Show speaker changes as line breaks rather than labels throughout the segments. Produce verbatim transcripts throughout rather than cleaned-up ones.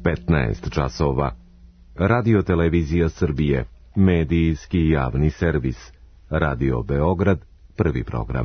petnaest časova. Radio Televizija Srbije, medijski javni servis. Radio Beograd, prvi program.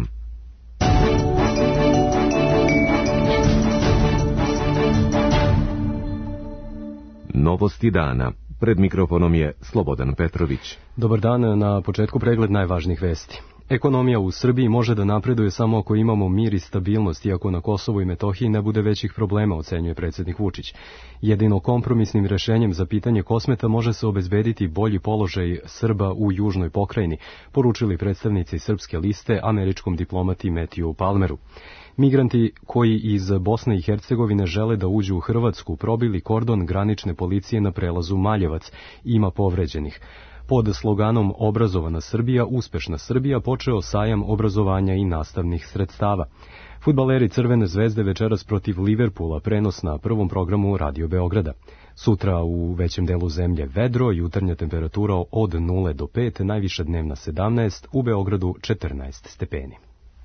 Novosti dana. Pred mikrofonom je Slobodan Petrović.
Dobar dan, na početku pregled najvažnijih vesti. Ekonomija u Srbiji može da napreduje samo ako imamo mir i stabilnost, iako na Kosovu i Metohiji ne bude većih problema, ocenjuje predsjednik Vučić. Jedino kompromisnim rešenjem za pitanje Kosmeta može se obezbediti bolji položaj Srba u južnoj pokrajini, poručili predstavnici Srpske liste američkom diplomati Matthew Palmeru. Migranti koji iz Bosne i Hercegovine žele da uđu u Hrvatsku probili kordon granične policije na prelazu Maljevac. Ima povređenih. Pod sloganom Obrazovana Srbija, uspešna Srbija počeo sajam obrazovanja i nastavnih sredstava. Fudbaleri Crvene zvezde večeras protiv Liverpoola, prenos na prvom programu Radio Beograda. Sutra u većem delu zemlje vedro, jutarnja temperatura od nula do pet, najviša dnevna sedamnaest, u Beogradu četrnaest stepeni.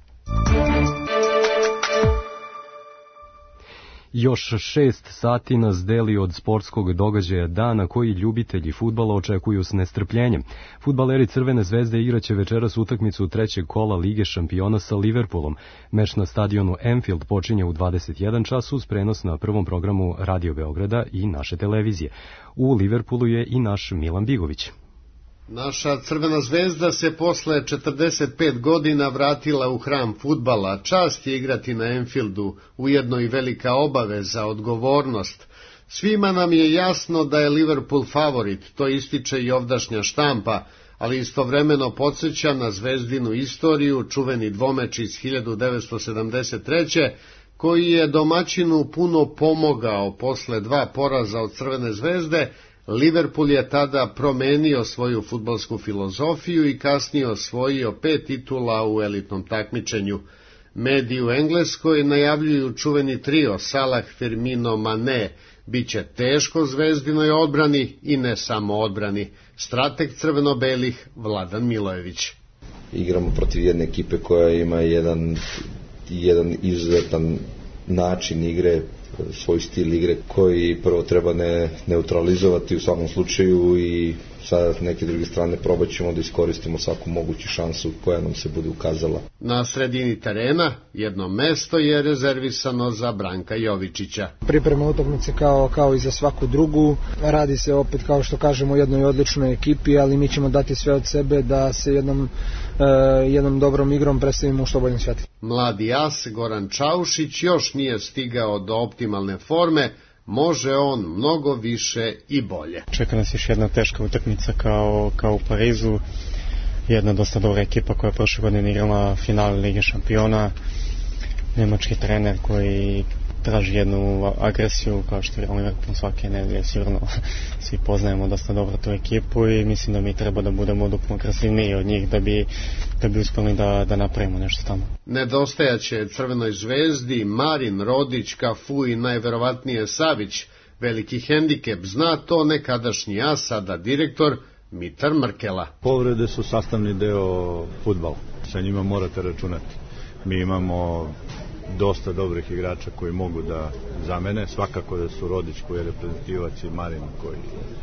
Još šest sati nas deli od sportskog događaja dana koji ljubitelji fudbala očekuju s nestrpljenjem. Fudbaleri Crvene zvezde igraće večeras utakmicu trećeg kola Lige šampiona sa Liverpoolom. Meč na stadionu Anfield počinje u dvadeset jedan čas uz prenos na prvom programu Radio Beograda i naše televizije. U Liverpoolu je i naš Milan Bigović.
Naša Crvena zvezda se posle četrdeset pet godina vratila u hram fudbala. Čast je igrati na Anfieldu, ujedno i velika obaveza, odgovornost. Svima nam je jasno da je Liverpool favorit, to ističe i ovdašnja štampa, ali istovremeno podsjeća na zvezdinu istoriju, čuveni dvomeč iz hiljadu devetsto sedamdeset treće koji je domaćinu puno pomogao posle dva poraza od Crvene zvezde. Liverpool je tada promenio svoju fudbalsku filozofiju i kasnije osvojio pet titula u elitnom takmičenju. Mediji u Engleskoj najavljuju čuveni trio Salah, Firmino, Mane. Biće teško zvezdinoj odbrani i ne samo odbrani. Strateg crveno-belih Vladan Milojević.
Igramo protiv jedne ekipe koja ima jedan, jedan izuzetan način igre, svoj stil igre koji prvo treba ne neutralizovati u svakom slučaju i sa neke druge strane probat ćemo da iskoristimo svaku moguću šansu koja nam se bude ukazala.
Na sredini terena jedno mesto je rezervisano za Branka Jovičića.
Priprema utakmice kao, kao i za svaku drugu. Radi se opet, kao što kažemo, o jednoj odličnoj ekipi, ali mi ćemo dati sve od sebe da se jednom, e, jednom dobrom igrom predstavimo u što boljem svjetlu.
Mladi as Goran Čaušić još nije stigao do optimalne forme. Može on mnogo više i bolje.
Čeka nas još jedna teška utakmica kao, kao u Parizu. Jedna dosta dobra ekipa koja je prošle godine igrala finale Lige šampiona. Nemački trener koji traži jednu agresiju, kao što je Liverpool svake nedelje, sigurno svi poznajemo dosta dobro tu ekipu i mislim da mi treba da budemo duplo agresivniji od njih da bi, da bi uspeli da, da napravimo nešto tamo.
Nedostajaće Crvenoj zvezdi Marin, Rodić, Kafu i najverovatnije Savić. Veliki hendikep, zna to nekadašnji as, sada direktor Mitar Mrkela.
Povrede su sastavni deo fudbala, sa njima morate računati. Mi imamo dosta dobrih igrača koji mogu da zamene, svakako da su Rodić koji je reprezentativac i Marin koji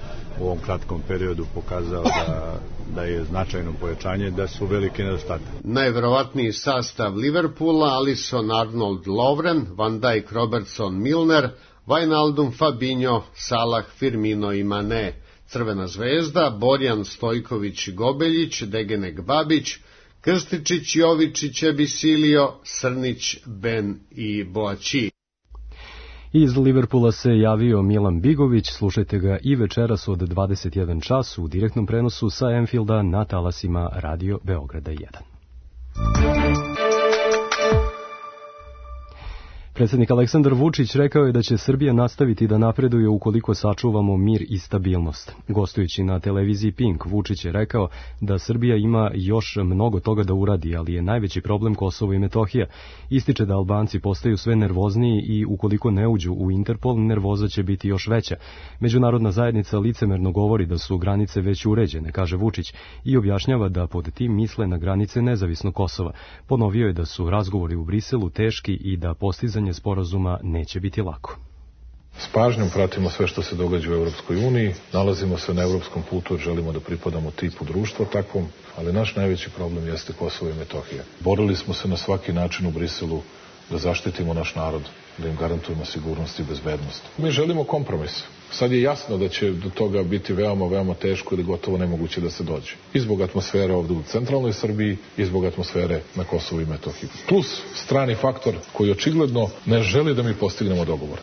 u ovom kratkom periodu pokazao da, da je značajno pojačanje, da su veliki nedostatak.
Najverovatniji sastav Liverpoola: Alisson, Arnold, Lovren, Van Dijk, Robertson, Milner, Wijnaldum, Fabinho, Salah, Firmino i Mane. Crvena zvezda: Borjan, Stojković, Gobeljić, Degenek, Babić, Krstičić, Jovičić, Ebisilio, Srnić, Ben i Boaći.
Iz Liverpoola se javio Milan Bigović, slušajte ga i večeras od dvadeset jedan čas u direktnom prenosu sa Anfielda na talasima Radio Beograda jedan. Predsjednik Aleksandar Vučić rekao je da će Srbija nastaviti da napreduje ukoliko sačuvamo mir i stabilnost. Gostujući na televiziji Pink, Vučić je rekao da Srbija ima još mnogo toga da uradi, ali je najveći problem Kosovo i Metohija. Ističe da Albanci postaju sve nervozniji i ukoliko ne uđu u Interpol, nervoza će biti još veća. Međunarodna zajednica licemerno govori da su granice već uređene, kaže Vučić, i objašnjava da pod tim misle na granice nezavisno Kosova. Ponovio je da su razgovori u Briselu teški i da postizanje sporazuma neće biti lako.
S pažnjom pratimo sve što se događa u Europskoj uniji, nalazimo se na europskom putu jer želimo da pripadamo tipu društva takvom, ali naš najveći problem jeste Kosovo i Metohija. Borili smo se na svaki način u Briselu da zaštitimo naš narod, da im garantujemo sigurnost i bezbednost. Mi želimo kompromis. Sad je jasno da će do toga biti veoma, veoma teško ili gotovo nemoguće da se dođe. I zbog atmosfere ovdje u centralnoj Srbiji i zbog atmosfere na Kosovu i Metohiji. Plus strani faktor koji očigledno ne želi da mi postignemo dogovor.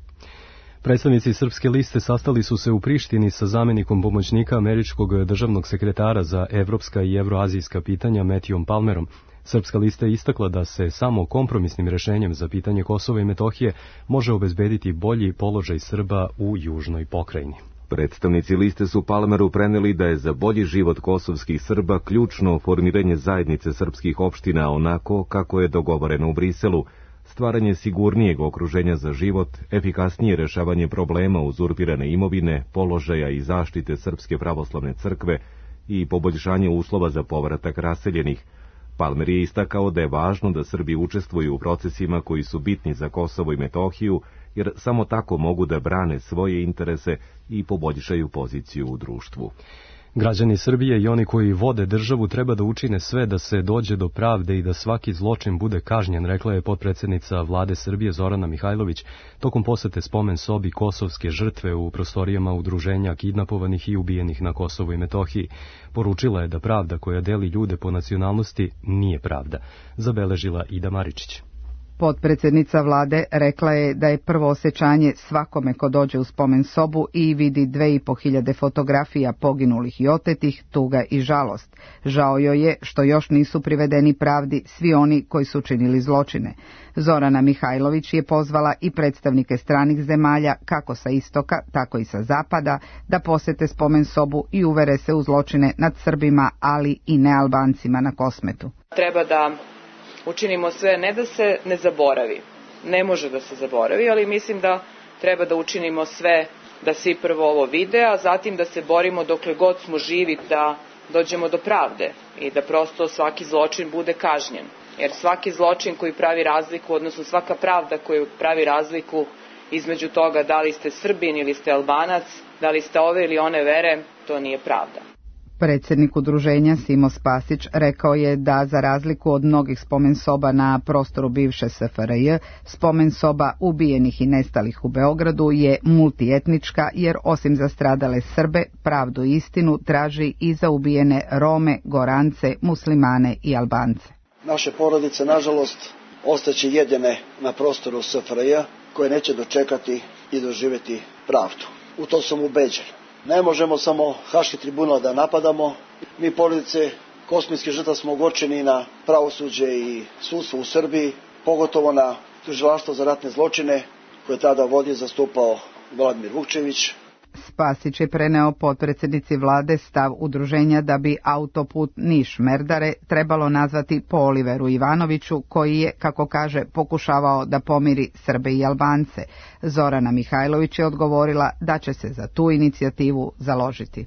Predstavnici Srpske liste sastali su se u Prištini sa zamjenikom pomoćnika američkog državnog sekretara za evropska i evroazijska pitanja Matthewom Palmerom. Srpska lista je istakla da se samo kompromisnim rješenjem za pitanje Kosova i Metohije može obezbediti bolji položaj Srba u južnoj pokrajini.
Predstavnici liste su Palmeru preneli da je za bolji život kosovskih Srba ključno formiranje zajednice srpskih opština onako kako je dogovoreno u Briselu, stvaranje sigurnijeg okruženja za život, efikasnije rešavanje problema uzurpirane imovine, položaja i zaštite Srpske pravoslavne crkve i poboljšanje uslova za povratak raseljenih. Palmer je istakao da je važno da Srbi učestvuju u procesima koji su bitni za Kosovo i Metohiju, jer samo tako mogu da brane svoje interese i poboljšaju poziciju u društvu.
Građani Srbije i oni koji vode državu treba da učine sve da se dođe do pravde i da svaki zločin bude kažnjen, rekla je potpredsjednica vlade Srbije Zorana Mihajlović tokom posete spomen sobi kosovske žrtve u prostorijama udruženja kidnapovanih i ubijenih na Kosovu i Metohiji. Poručila je da pravda koja deli ljude po nacionalnosti nije pravda, zabeležila Ida Maričić.
Potpredsjednica vlade rekla je da je prvo osjećanje svakome ko dođe u spomen sobu i vidi dve i po hiljade fotografija poginulih i otetih, tuga i žalost. Žao joj je što još nisu privedeni pravdi svi oni koji su činili zločine. Zorana Mihajlović je pozvala i predstavnike stranih zemalja, kako sa istoka, tako i sa zapada, da posete spomen sobu i uvere se u zločine nad Srbima, ali i nealbancima na Kosmetu.
Treba da učinimo sve, ne da se ne zaboravi, ne može da se zaboravi, ali mislim da treba da učinimo sve da svi prvo ovo vide, a zatim da se borimo dokle god smo živi da dođemo do pravde i da prosto svaki zločin bude kažnjen. Jer svaki zločin koji pravi razliku, odnosno svaka pravda koja pravi razliku između toga da li ste Srbin ili ste Albanac, da li ste ove ili one vere, to nije pravda.
Predsjednik udruženja Simo Spasić rekao je da za razliku od mnogih spomen soba na prostoru bivše S F R J, spomen soba ubijenih i nestalih u Beogradu je multietnička jer osim za stradale Srbe, pravdu i istinu traži i za ubijene Rome, Gorance, Muslimane i Albance.
Naše porodice, nažalost, ostaće jedine na prostoru S F R J koje neće dočekati i doživjeti pravdu. U to sam ubeđen. Ne možemo samo Haški tribunal da napadamo. Mi porodice kosminskih žrtava smo ogorčeni na pravosuđe i sudstvo u Srbiji, pogotovo na tužilaštvo za ratne zločine koje je tada vodio i zastupao Vladimir Vukčević.
Spasić je preneo potpredsjednici vlade stav udruženja da bi autoput Niš-Merdare trebalo nazvati po Oliveru Ivanoviću, koji je, kako kaže, pokušavao da pomiri Srbe i Albance. Zorana Mihajlović je odgovorila da će se za tu inicijativu založiti.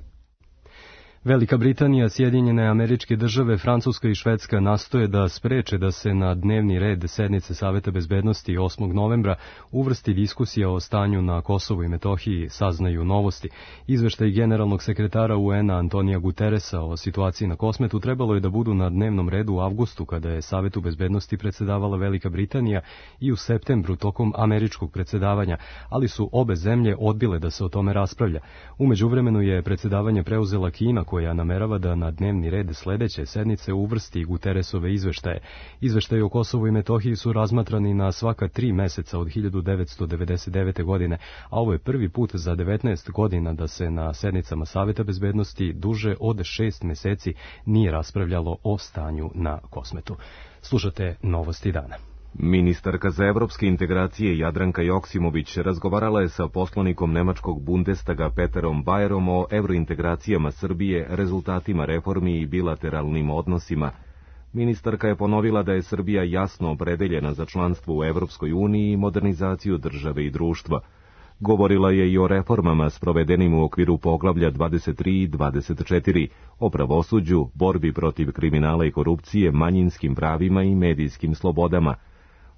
Velika Britanija, Sjedinjene Američke Države, Francuska i Švedska nastoje da spreče da se na dnevni red sednice Saveta bezbednosti osmog novembra uvrsti diskusija o stanju na Kosovu i Metohiji, saznaju novosti. Izveštaj generalnog sekretara U N-a Antonija Guterresa o situaciji na Kosmetu trebalo je da budu na dnevnom redu u avgustu kada je Savetu bezbednosti predsedavala Velika Britanija i u septembru tokom američkog predsedavanja, ali su obe zemlje odbile da se o tome raspravlja. U međuvremenu je predsedavanje preuzela Kina, koja namerava da na dnevni red sledeće sednice uvrsti Guterresove izveštaje. Izveštaje o Kosovu i Metohiji su razmatrani na svaka tri meseca od hiljadu devetsto devedeset devete. godine, a ovo je prvi put za devetnaest godina da se na sednicama Saveta bezbednosti duže od šest meseci nije raspravljalo o stanju na Kosmetu. Slušate Novosti dana.
Ministarka za evropske integracije Jadranka Joksimović razgovarala je sa poslanikom nemačkog Bundestaga Peterom Bayerom o evrointegracijama Srbije, rezultatima reformi i bilateralnim odnosima. Ministarka je ponovila da je Srbija jasno opredeljena za članstvo u Evropskoj uniji i modernizaciju države i društva. Govorila je i o reformama sprovedenim u okviru poglavlja dvadeset tri i dvadeset četiri, o pravosuđu, borbi protiv kriminala i korupcije, manjinskim pravima i medijskim slobodama.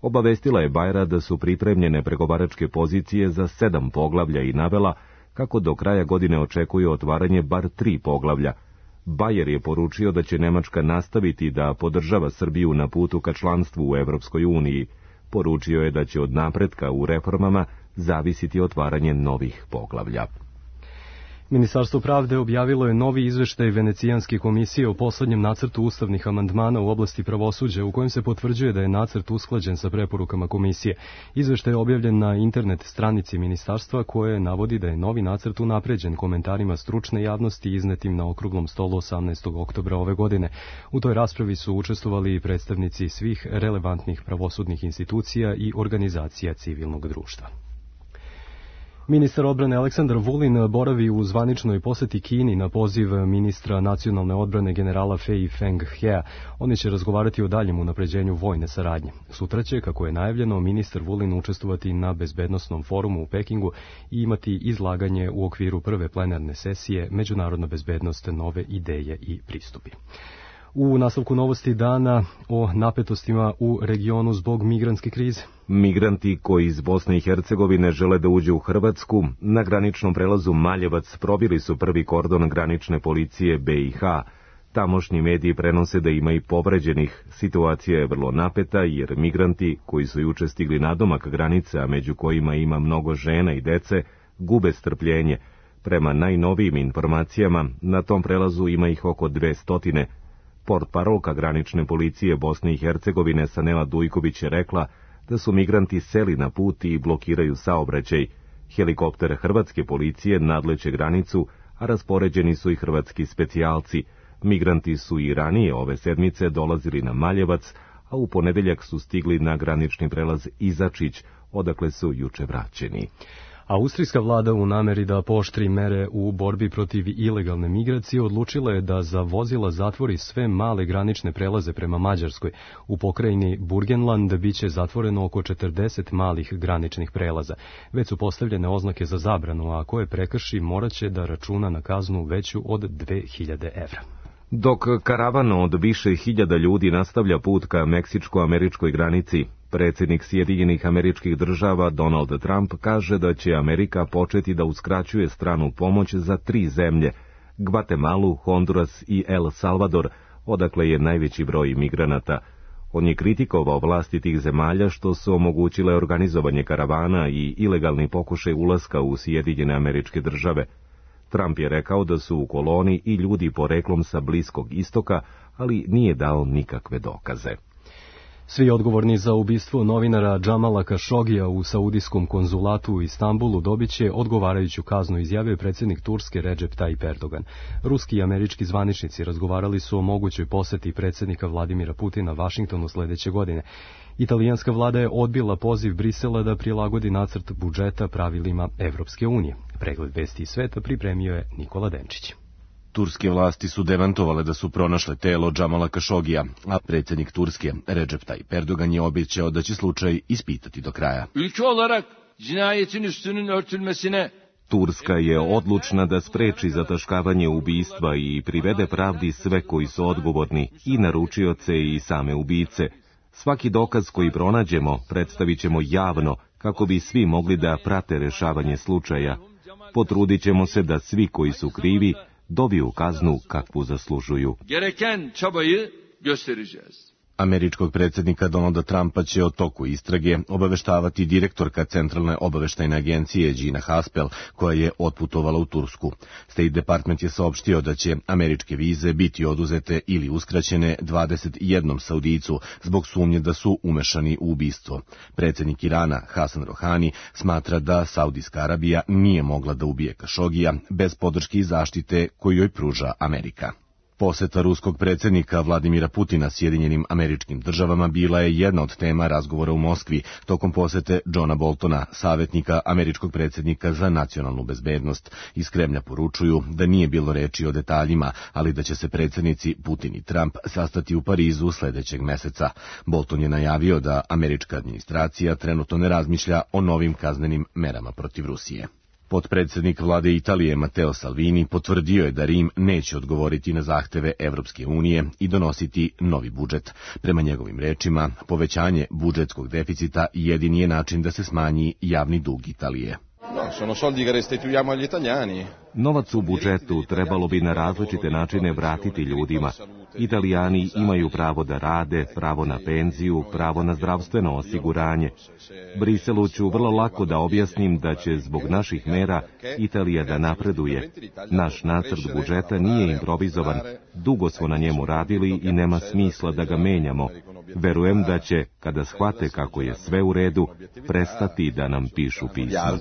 Obavestila je Bajra da su pripremljene pregovaračke pozicije za sedam poglavlja i navela kako do kraja godine očekuje otvaranje bar tri poglavlja. Bajer je poručio da će Nemačka nastaviti da podržava Srbiju na putu ka članstvu u Evropskoj uniji. Poručio je da će od napretka u reformama zavisiti otvaranje novih poglavlja.
Ministarstvo pravde objavilo je novi izveštaj Venecijanske komisije o poslednjem nacrtu ustavnih amandmana u oblasti pravosuđa, u kojem se potvrđuje da je nacrt usklađen sa preporukama komisije. Izveštaj je objavljen na internet stranici ministarstva, koje navodi da je novi nacrt unapređen komentarima stručne javnosti iznetim na okruglom stolu osamnaestog oktobra ove godine. U toj raspravi su učestvovali i predstavnici svih relevantnih pravosudnih institucija i organizacija civilnog društva. Ministar odbrane Aleksandar Vulin boravi u zvaničnoj poseti Kini na poziv ministra nacionalne odbrane generala Fei Feng-hea. Oni će razgovarati o daljem unapređenju vojne saradnje. Sutra će, kako je najavljeno, ministar Vulin učestvovati na bezbednosnom forumu u Pekingu i imati izlaganje u okviru prve plenarne sesije Međunarodna bezbednost, nove ideje i pristupi. U nastavku novosti dana o napetostima u regionu zbog migrantske krize.
Migranti koji iz Bosne i Hercegovine žele da uđu u Hrvatsku, na graničnom prelazu Maljevac probili su prvi kordon granične policije B i H. Tamošnji mediji prenose da ima i povređenih. Situacija je vrlo napeta jer migranti koji su juče stigli nadomak granice, a među kojima ima mnogo žena i dece, gube strpljenje. Prema najnovijim informacijama, na tom prelazu ima ih oko dvestotine. Portparolka granične policije Bosne i Hercegovine Sanela Dujković je rekla da su migranti seli na put i blokiraju saobraćaj. Helikopter hrvatske policije nadleće granicu, a raspoređeni su i hrvatski specijalci. Migranti su i ranije ove sedmice dolazili na Maljevac, a u ponedeljak su stigli na granični prelaz Izačić, odakle su juče vraćeni.
Austrijska vlada u nameri da pooštri mere u borbi protiv ilegalne migracije odlučila je da za vozila zatvori sve male granične prelaze prema Mađarskoj. U pokrajini Burgenland biće zatvoreno oko četrdeset malih graničnih prelaza. Već su postavljene oznake za zabranu, a ko je prekrši moraće da računa na kaznu veću od dve hiljade evra.
Dok karavan od više hiljada ljudi nastavlja put ka meksičko-američkoj granici, predsjednik Sjedinjenih Američkih Država Donald Trump kaže da će Amerika početi da uskraćuje stranu pomoć za tri zemlje, Gvatemalu, Honduras i El Salvador, odakle je najveći broj migranata. On je kritikovao vlasti tih zemalja što su omogućile organizovanje karavana i ilegalni pokušaj ulaska u Sjedinjene Američke Države. Trump je rekao da su u koloni i ljudi poreklom sa Bliskog istoka, ali nije dao nikakve dokaze.
Svi odgovorni za ubistvo novinara Džamala Kašogija u saudijskom konzulatu u Istanbulu dobiće odgovarajuću kaznu, izjavio predsjednik Turske Recep Tayyip Erdogan. Ruski i američki zvaničnici razgovarali su o mogućoj poseti predsjednika Vladimira Putina Vašingtonu sljedeće godine. Italijanska vlada je odbila poziv Brisela da prilagodi nacrt budžeta pravilima Evropske unije. Pregled vesti iz sveta pripremio je Nikola Denčić.
Turske vlasti su demantovale da su pronašle telo Džamala Kašogija, a predsjednik Turske Recep Tayyip Erdogan je obećao da će slučaj ispitati do kraja.
Ülke olarak cinayetin üstünün örtülmesine
Turska je odlučna da spreči zataškavanje ubistva i privede pravdi sve koji su odgovorni, i naručioce i same ubice. Svaki dokaz koji pronađemo predstavit ćemo javno, kako bi svi mogli da prate rešavanje slučaja. Potrudit ćemo se da svi koji su krivi dobiju kaznu kakvu zaslužuju.
Gereken çabayı göstereceğiz.
Američkog predsjednika Donalda Trumpa će o toku istrage obaveštavati direktorka Centralne obaveštajne agencije Gina Haspel, koja je otputovala u Tursku. State Department je saopštio da će američke vize biti oduzete ili uskraćene dvadeset jednom Saudijcu zbog sumnje da su umešani u ubistvo. Predsjednik Irana Hasan Rohani smatra da Saudijska Arabija nije mogla da ubije Kašogija bez podrške i zaštite koju joj pruža Amerika. Poseta ruskog predsjednika Vladimira Putina Sjedinjenim Američkim Državama bila je jedna od tema razgovora u Moskvi tokom posete Johna Boltona, savjetnika američkog predsjednika za nacionalnu bezbednost. Iz Kremlja poručuju da nije bilo reči o detaljima, ali da će se predsjednici Putin i Trump sastati u Parizu sljedećeg meseca. Bolton je najavio da američka administracija trenutno ne razmišlja o novim kaznenim merama protiv Rusije. Potpredsednik vlade Italije Matteo Salvini potvrdio je da Rim neće odgovoriti na zahteve Evropske unije i donositi novi budžet. Prema njegovim rečima, povećanje budžetskog deficita jedini je način da se smanji javni dug Italije.
Novac u budžetu trebalo bi na različite načine vratiti ljudima. Italijani imaju pravo da rade, pravo na penziju, pravo na zdravstveno osiguranje. Briselu ću vrlo lako da objasnim da će zbog naših mera Italija da napreduje. Naš nacrt budžeta nije improvizovan, dugo smo na njemu radili i nema smisla da ga menjamo. Verujem da će, kada shvate kako je sve u redu, prestati da nam pišu pisma.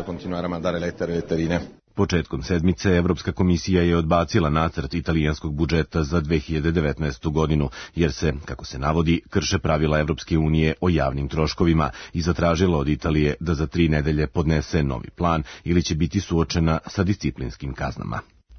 Početkom sedmice Evropska komisija je odbacila nacrt italijanskog budžeta za dve hiljade devetnaestu godinu, jer se, kako se navodi, krše pravila Evropske unije o javnim troškovima i zatražila od Italije da za tri nedelje podnese novi plan ili će biti suočena sa disciplinskim kaznama.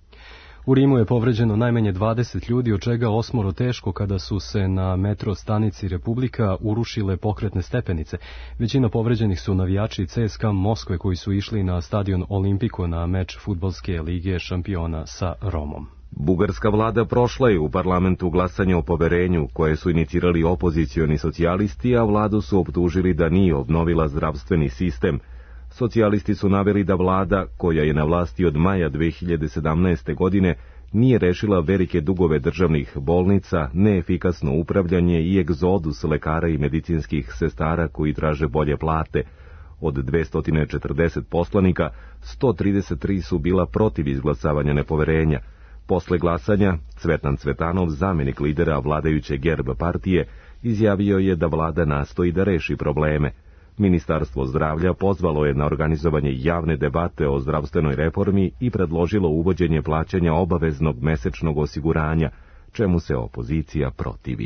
U Rimu je povređeno najmanje dvadeset ljudi, od čega osmoro teško kada su se na metro stanici Republika urušile pokretne stepenice. Većina povređenih su navijači C S K A Moskve koji su išli na stadion Olimpiko na meč fudbalske lige šampiona sa Romom.
Bugarska vlada prošla je u parlamentu glasanje o poverenju koje su inicirali opozicioni socijalisti, a vladu su optužili da nije obnovila zdravstveni sistem. Socijalisti su naveli da vlada, koja je na vlasti od maja dve hiljade sedamnaeste. godine, nije rešila velike dugove državnih bolnica, neefikasno upravljanje i egzodus lekara i medicinskih sestara koji traže bolje plate. Od dvesta četrdeset poslanika, sto trideset tri su bila protiv izglasavanja nepoverenja. Posle glasanja, Cvetan Cvetanov, zamenik lidera vladajuće Gerb partije, izjavio je da vlada nastoji da reši probleme. Ministarstvo zdravlja pozvalo je na organizovanje javne debate o zdravstvenoj reformi i predložilo uvođenje plaćanja obaveznog mesečnog osiguranja, čemu se opozicija protivi.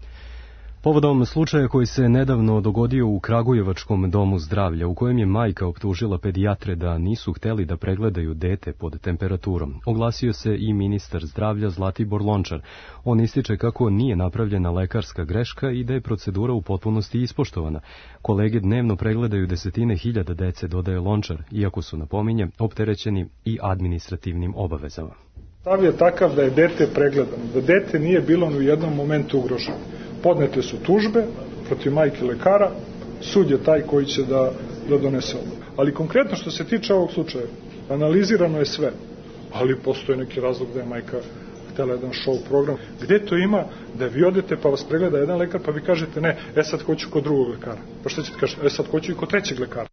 Povodom slučaja koji se nedavno dogodio u Kragujevačkom domu zdravlja, u kojem je majka optužila pedijatre da nisu hteli da pregledaju dete pod temperaturom, oglasio se i ministar zdravlja Zlatibor Lončar. On ističe kako nije napravljena lekarska greška i da je procedura u potpunosti ispoštovana. Kolege dnevno pregledaju desetine hiljada dece, dodaje Lončar, iako su, napominje, opterećeni i administrativnim obavezama.
Stav je takav da je dete pregledano, da dete nije bilo ni u jednom momentu ugroženo. Podnete su tužbe protiv majke lekara, sud je taj koji će da, da donese ovo. Ali konkretno što se tiče ovog slučaja, analizirano je sve, ali postoji neki razlog da je majka htjela jedan show program. Gde to ima da vi odete pa vas pregleda jedan lekar pa vi kažete ne, e sad hoću kod drugog lekara. Pa što ćete kažete, e sad hoću i kod trećeg lekara.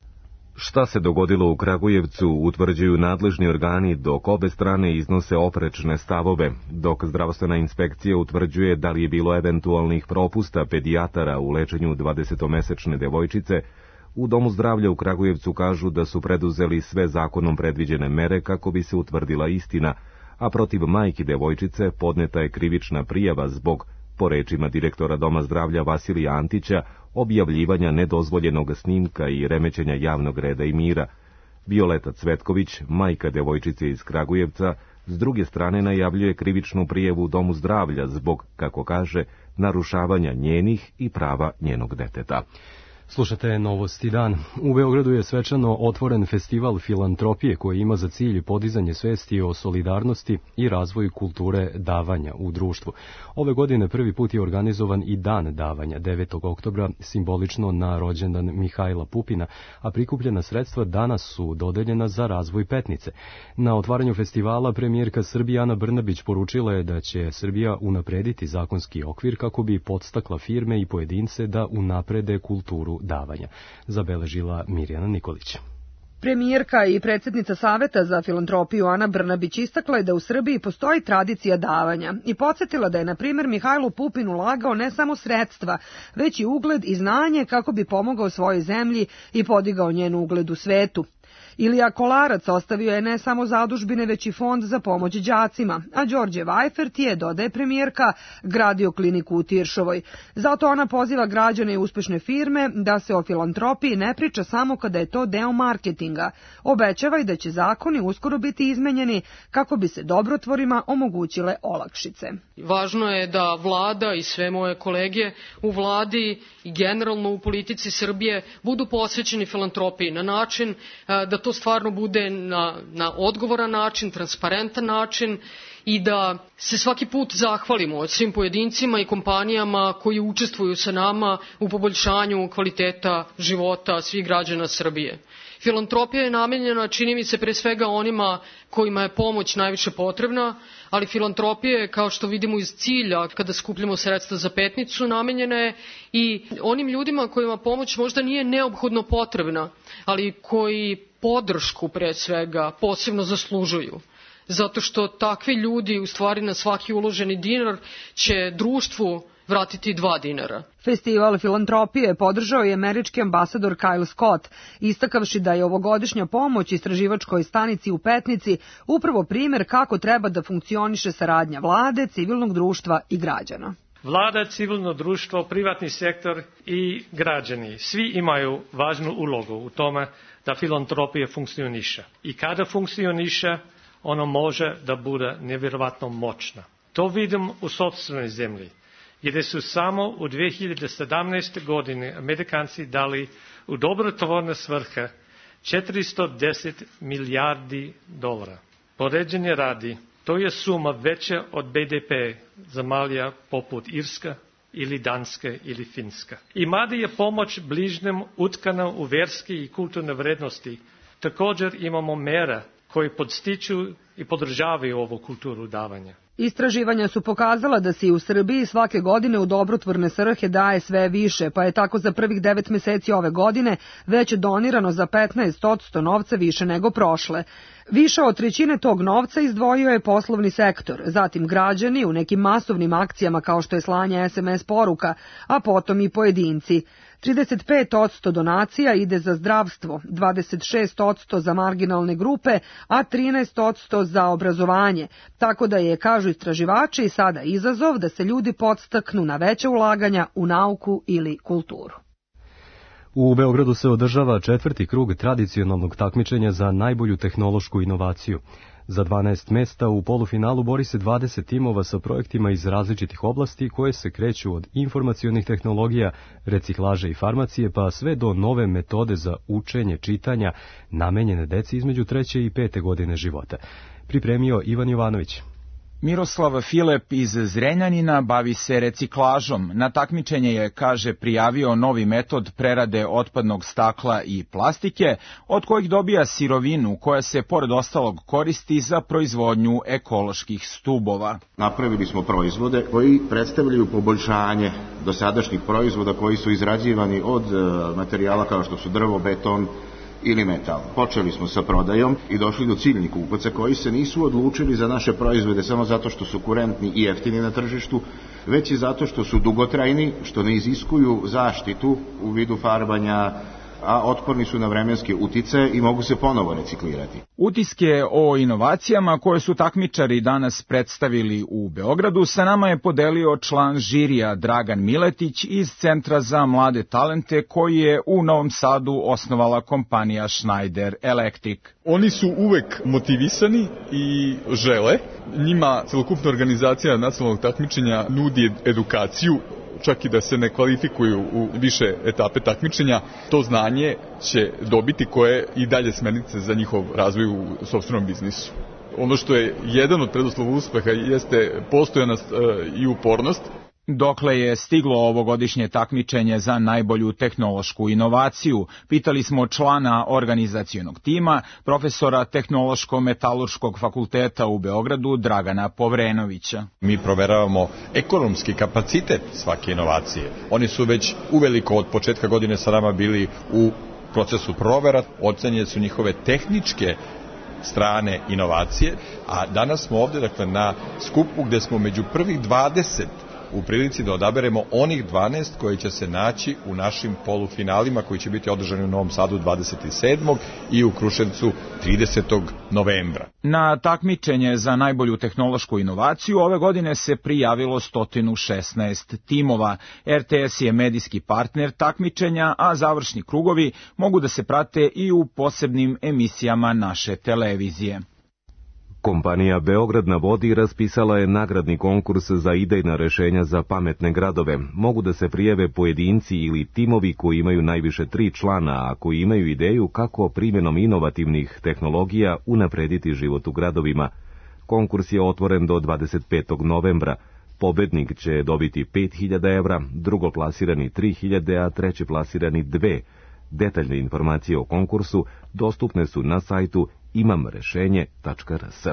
Šta se dogodilo u Kragujevcu utvrđuju nadležni organi, dok obe strane iznose oprečne stavove, dok zdravstvena inspekcija utvrđuje da li je bilo eventualnih propusta pedijatara u lečenju dvadesetomesečne devojčice. U Domu zdravlja u Kragujevcu kažu da su preduzeli sve zakonom predviđene mere kako bi se utvrdila istina, a protiv majki devojčice podneta je krivična prijava zbog, po rečima direktora Doma zdravlja Vasilija Antića, objavljivanja nedozvoljenog snimka i remećenja javnog reda i mira. Violeta Cvetković, majka devojčice iz Kragujevca, s druge strane najavljuje krivičnu prijavu u Domu zdravlja zbog, kako kaže, narušavanja njenih i prava njenog deteta.
Slušate Novosti dan. U Beogradu je svečano otvoren festival filantropije koji ima za cilj podizanje svesti o solidarnosti i razvoju kulture davanja u društvu. Ove godine prvi put je organizovan i dan davanja, devetog oktobra, simbolično na rođendan Mihajla Pupina, a prikupljena sredstva danas su dodeljena za razvoj Petnice. Na otvaranju festivala premijerka Srbije Ana Brnabić poručila je da će Srbija unaprediti zakonski okvir kako bi podstakla firme i pojedince da unaprede kulturu davanja, zabeležila Mirjana Nikolić.
Premijerka i predsjednica Saveta za filantropiju Ana Brnabić istakla je da u Srbiji postoji tradicija davanja i podsjetila da je, na primjer, Mihajlo Pupin ulagao ne samo sredstva, već i ugled i znanje kako bi pomogao svojoj zemlji i podigao njen ugled u svetu. Ilija Kolarac ostavio je ne samo zadužbine, već i fond za pomoć đacima, a Đorđe Vajfert je, dodaje premijerka, gradio kliniku u Tiršovoj. Zato ona poziva građane i uspešne firme da se o filantropiji ne priča samo kada je to deo marketinga. Obećava i da će zakoni uskoro biti izmenjeni kako bi se dobrotvorima omogućile olakšice.
Važno je da vlada i sve moje kolege u vladi i generalno u politici Srbije budu posvećeni filantropiji na način da to to stvarno bude na, na odgovoran način, transparentan način i da se svaki put zahvalimo svim pojedincima i kompanijama koji učestvuju sa nama u poboljšanju kvaliteta života svih građana Srbije. Filantropija je namenjena, čini mi se, pre svega onima kojima je pomoć najviše potrebna, ali filantropija je, kao što vidimo iz cilja, kada skupljamo sredstva za Petnicu, namenjena je i onim ljudima kojima pomoć možda nije neophodno potrebna, ali koji podršku pre svega posebno zaslužuju. Zato što takvi ljudi, u stvari, na svaki uloženi dinar će društvu vratiti dva dinara.
Festival filantropije podržao je američki ambasador Kyle Scott, istakavši da je ovogodišnja pomoć istraživačkoj stanici u Petnici upravo primer kako treba da funkcioniše saradnja vlade, civilnog društva i građana.
Vlada, civilno društvo, privatni sektor i građani, svi imaju važnu ulogu u tome da filantropija funkcioniše. I kada funkcioniše, ono može da bude nevjerovatno moćna. To vidim u sopstvenoj zemlji, gdje su samo u dve hiljade sedamnaeste. godine Amerikanci dali u dobrotvorne svrhe četiristo deset milijardi dolara. Poređenje radi, to je suma veća od B D P zemalja poput Irska ili Danske ili Finska. I mada je pomoć bližnjem utkana u verske i kulturne vrednosti, također imamo mere koje podstiču i podržavaju ovu kulturu davanja.
Istraživanja su pokazala da se i u Srbiji svake godine u dobrotvorne svrhe daje sve više, pa je tako za prvih devet meseci ove godine već donirano za petnaest posto novca više nego prošle. Više od trećine tog novca izdvojio je poslovni sektor, zatim građani u nekim masovnim akcijama kao što je slanje es em es poruka, a potom i pojedinci. trideset pet posto donacija ide za zdravstvo, dvadeset šest posto za marginalne grupe, a trinaest posto za obrazovanje, tako da je, kažu istraživači, sada izazov da se ljudi podstaknu na veća ulaganja u nauku ili kulturu.
U Beogradu se održava četvrti krug tradicionalnog takmičenja za najbolju tehnološku inovaciju. Za dvanaest mesta u polufinalu bori se dvadeset timova sa projektima iz različitih oblasti koje se kreću od informacionih tehnologija, reciklaže i farmacije, pa sve do nove metode za učenje čitanja namenjene deci između treće i pete godine života. Pripremio Ivan Jovanović.
Miroslav Filep iz Zrenjanina bavi se reciklažom. Na takmičenje je, kaže, prijavio novi metod prerade otpadnog stakla i plastike, od kojih dobija sirovinu koja se pored ostalog koristi za proizvodnju ekoloških stubova.
Napravili smo proizvode koji predstavljaju poboljšanje dosadašnjih proizvoda koji su izrađivani od materijala kao što su drvo, beton ili metal. Počeli smo sa prodajom i došli do ciljnih kupaca koji se nisu odlučili za naše proizvode samo zato što su kurentni i jeftini na tržištu, već i zato što su dugotrajni, što ne iziskuju zaštitu u vidu farbanja, a otporni su na vremenske uticaje i mogu se ponovo reciklirati.
Utiske o inovacijama koje su takmičari danas predstavili u Beogradu sa nama je podelio član žirija Dragan Miletić iz Centra za mlade talente koji je u Novom Sadu osnovala kompanija Schneider Electric.
Oni su uvek motivisani i žele. Njima celokupna organizacija nacionalnog takmičenja nudi edukaciju, čak i da se ne kvalifikuju u više etape takmičenja, to znanje će dobiti koje i dalje smernice za njihov razvoj u sopstvenom biznisu. Ono što je jedan od preduslova uspeha jeste postojanost i upornost.
Dokle je stiglo ovogodišnje takmičenje za najbolju tehnološku inovaciju, pitali smo člana organizacionog tima, profesora Tehnološko-metalurškog fakulteta u Beogradu Dragana Povrenovića.
Mi proveravamo ekonomski kapacitet svake inovacije. Oni su već uveliko od početka godine sa nama bili u procesu provera, ocenjene su njihove tehničke strane inovacije, a danas smo ovde, dakle, na skupu gde smo među prvih dvadeset u prilici da odaberemo onih dvanaest koji će se naći u našim polufinalima koji će biti održani u Novom Sadu dvadeset sedmog i u Kruševcu tridesetog novembra.
Na takmičenje za najbolju tehnološku inovaciju ove godine se prijavilo sto šesnaest timova. R T S je medijski partner takmičenja, a završni krugovi mogu da se prate i u posebnim emisijama naše televizije.
Kompanija Beograd na vodi raspisala je nagradni konkurs za idejna rešenja za pametne gradove. Mogu da se prijave pojedinci ili timovi koji imaju najviše tri člana, a koji imaju ideju kako primjenom inovativnih tehnologija unaprediti život u gradovima. Konkurs je otvoren do dvadeset petog novembra. Pobednik će dobiti pet hiljada evra, drugoplasirani tri hiljade, a treći plasirani dve. Detaljne informacije o konkursu dostupne su na sajtu imam rešenje tačka r s.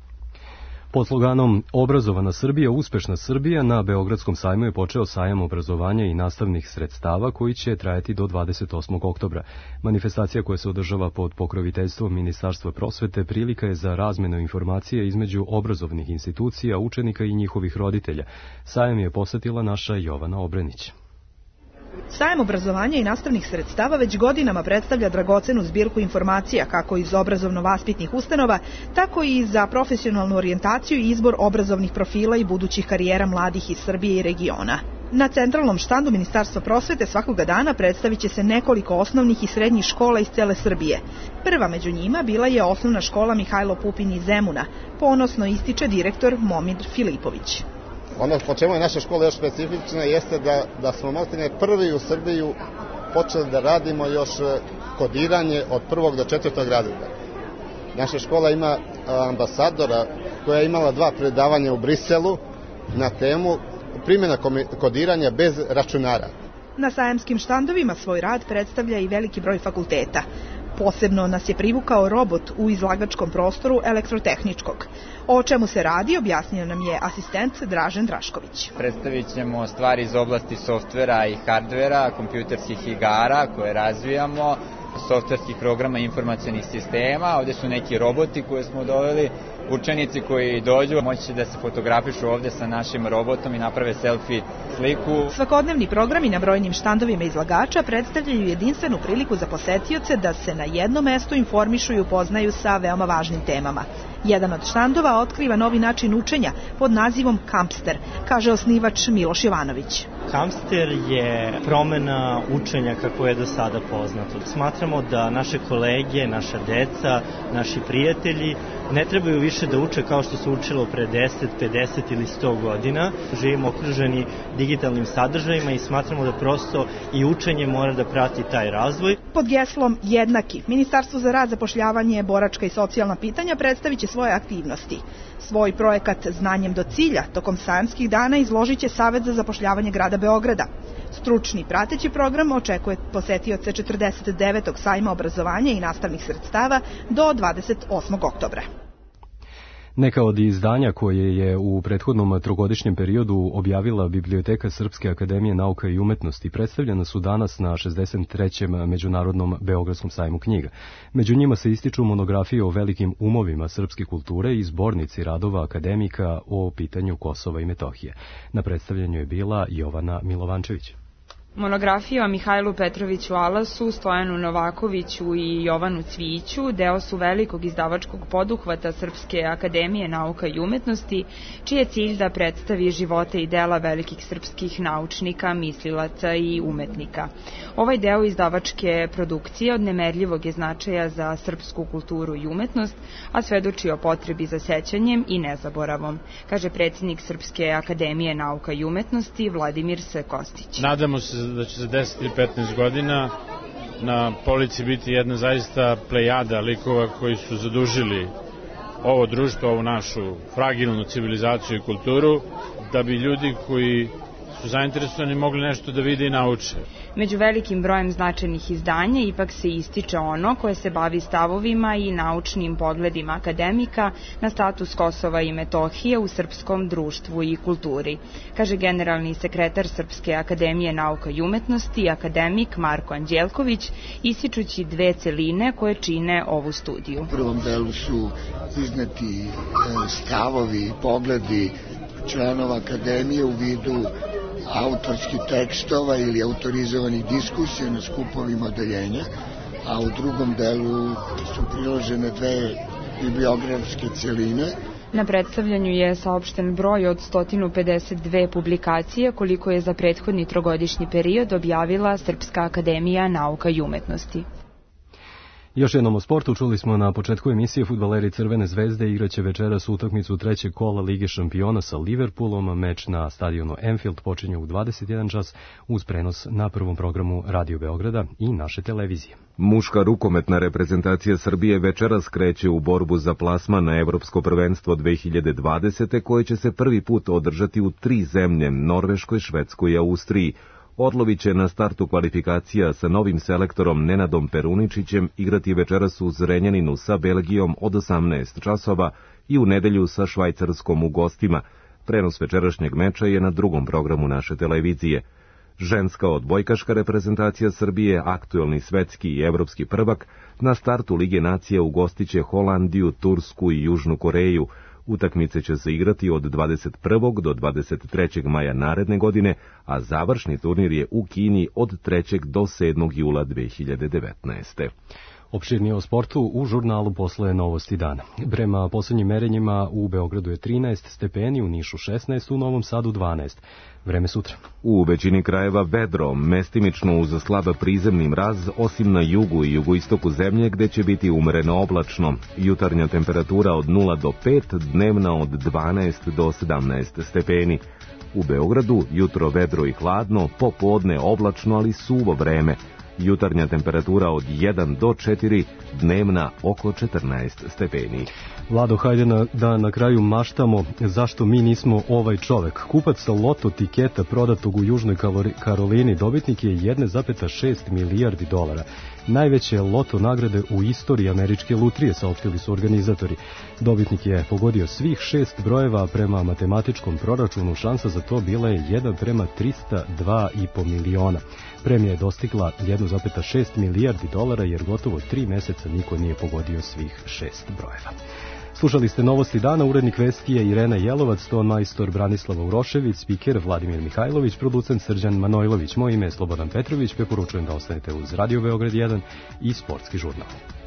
Pod sloganom Obrazovana Srbija, uspešna Srbija na Beogradskom sajmu je počeo sajam obrazovanja i nastavnih sredstava koji će trajati do dvadeset osmog oktobra. Manifestacija koja se održava pod pokroviteljstvom Ministarstva prosvete prilika je za razmenu informacija između obrazovnih institucija, učenika i njihovih roditelja. Sajam je posetila naša Jovana Obrenić.
Sajam obrazovanja i nastavnih sredstava već godinama predstavlja dragocenu zbirku informacija kako iz obrazovno-vaspitnih ustanova, tako i za profesionalnu orijentaciju i izbor obrazovnih profila i budućih karijera mladih iz Srbije i regiona. Na centralnom štandu Ministarstva prosvete svakoga dana predstavit će se nekoliko osnovnih i srednjih škola iz cele Srbije. Prva među njima bila je osnovna škola Mihajlo Pupin iz Zemuna, ponosno ističe direktor Momir Filipović.
Ono po čemu je naša škola još specifična jeste da, da smo maltene prvi u Srbiju počeli da radimo još kodiranje od prvog do četvrtog razreda. Naša škola ima ambasadora koja je imala dva predavanja u Briselu na temu primjena kodiranja bez računara.
Na sajamskim štandovima svoj rad predstavlja i veliki broj fakulteta. Posebno nas je privukao robot u izlagačkom prostoru elektrotehničkog. O čemu se radi, objasnio nam je asistent Dražen Drašković.
Predstavit ćemo stvari iz oblasti softvera i hardvera, kompjuterskih igara koje razvijamo, softverskih programa i informacionih sistema. Ovdje su neki roboti koje smo doveli. Učenici koji dođu moći će da se fotografišu ovdje sa našim robotom i naprave selfie sliku.
Svakodnevni programi na brojnim štandovima izlagača predstavljaju jedinstvenu priliku za posetioce da se na jednom mestu informišu i upoznaju sa veoma važnim temama. Jedan od štandova otkriva novi način učenja pod nazivom Kampster, kaže osnivač Miloš Jovanović.
Kampster je promena učenja kako je do sada poznato. Smatramo da naše kolege, naša deca, naši prijatelji ne trebaju više da uče kao što se učilo pre deset, pedeset ili sto godina. Živimo okruženi digitalnim sadržajima i smatramo da prosto i učenje mora da prati taj razvoj.
Pod geslom Jednaki, Ministarstvo za rad, zapošljavanje, boračka i socijalna pitanja predstavit će svoje aktivnosti. Svoj projekat Znanjem do cilja tokom sajamskih dana izložit će Savet za zapošljavanje grada Beograda. Stručni prateći program očekuje posetioce četrdeset devetog sajma obrazovanja i nastavnih sredstava do dvadeset osmog oktobra.
Neka od izdanja koje je u prethodnom trogodišnjem periodu objavila Biblioteka Srpske akademije nauka i umetnosti predstavljena su danas na šezdeset trećem Međunarodnom Beogradskom sajmu knjiga. Među njima se ističu monografije o velikim umovima srpske kulture i zbornici radova akademika o pitanju Kosova i Metohije. Na predstavljanju je bila Jovana Milovančević.
Monografije o Mihajlu Petroviću Alasu, Stojanu Novakoviću i Jovanu Cvijiću deo su velikog izdavačkog poduhvata Srpske akademije nauka i umetnosti, čiji je cilj da predstavi živote i dela velikih srpskih naučnika, mislilaca i umetnika. Ovaj deo izdavačke produkcije od nemerljivog je značaja za srpsku kulturu i umetnost, a svedoči o potrebi za sećanjem i nezaboravom, kaže predsjednik Srpske akademije nauka i umetnosti Vladimir S. Kostić.
Nadamo se da će za deset ili petnaest godina na polici biti jedna zaista plejada likova koji su zadužili ovo društvo, ovu našu fragilnu civilizaciju i kulturu, da bi ljudi koji su zainteresovani mogli nešto da vide i nauče.
Među velikim brojem značajnih izdanja ipak se ističe ono koje se bavi stavovima i naučnim pogledima akademika na status Kosova i Metohije u srpskom društvu i kulturi, kaže generalni sekretar Srpske akademije nauka i umetnosti, akademik Marko Anđelković, ističući dve celine koje čine ovu studiju.
U prvom delu su izneti stavovi i pogledi članova akademije u vidu autorskih tekstova ili autorizovanih diskusija na skupovima odeljenja, a u drugom delu su priložene dve bibliografske celine.
Na predstavljanju je saopšten broj od sto pedeset dve publikacije koliko je za prethodni trogodišnji period objavila Srpska akademija nauka i umetnosti.
Još jednom o sportu, čuli smo na početku emisije fudbaleri Crvene zvezde igraće večeras utakmicu trećeg kola Lige šampiona sa Liverpoolom. Meč na stadionu Anfield počinje u dvadeset jedan čas uz prenos na prvom programu Radio Beograda i naše televizije.
Muška rukometna reprezentacija Srbije večeras kreće u borbu za plasman na Evropsko prvenstvo dve hiljade dvadesete koje će se prvi put održati u tri zemlje, Norveškoj, Švedskoj i Austriji. Orlovi će na startu kvalifikacija sa novim selektorom Nenadom Peruničićem igrati večeras u Zrenjaninu sa Belgijom od osamnaest časova i u nedelju sa Švajcarskom u gostima. Prenos večerašnjeg meča je na drugom programu naše televizije. Ženska odbojkaška reprezentacija Srbije, aktuelni svetski i evropski prvak, na startu Lige nacija ugostiće Holandiju, Tursku i Južnu Koreju. Utakmice će se igrati od dvadeset prvog do dvadeset trećeg maja naredne godine, a završni turnir je u Kini od trećeg do sedmog jula dve hiljade devetnaeste.
Opširnije o sportu u žurnalu posle Novosti dana. Prema poslednjim merenjima u Beogradu je trinaest stepeni, u Nišu šesnaest, u Novom Sadu dvanaest. Vreme sutra.
U većini krajeva vedro, mestimično uz slab prizemni mraz, osim na jugu i jugoistoku zemlje gde će biti umereno oblačno. Jutarnja temperatura od nula do pet, dnevna od dvanaest do sedamnaest stepeni. U Beogradu jutro vedro i hladno, popodne oblačno ali suvo vreme. Jutarnja temperatura od jedan do četiri, dnevna oko četrnaest stepeni.
Vlado, hajde na, da na kraju maštamo zašto mi nismo ovaj čovek. Kupac sa loto tiketa prodatog u Južnoj Karolini dobitnik je jedan zarez šest milijardi dolara. Najveće loto nagrade u istoriji američke lutrije, saopštili su organizatori. Dobitnik je pogodio svih šest brojeva, a prema matematičkom proračunu šansa za to bila je jedan prema trista dva i po miliona. Premija je dostigla jedan zarez šest milijardi dolara jer gotovo tri meseca niko nije pogodio svih šest brojeva. Slušali ste Novosti dana, urednik vesti je Irena Jelovac, ton majstor Branislava Urošević, spiker Vladimir Mihajlović, producent Srđan Manojlović. Moje ime je Slobodan Petrović, preporučujem da ostanete uz Radio Beograd jedan i Sportski žurnal.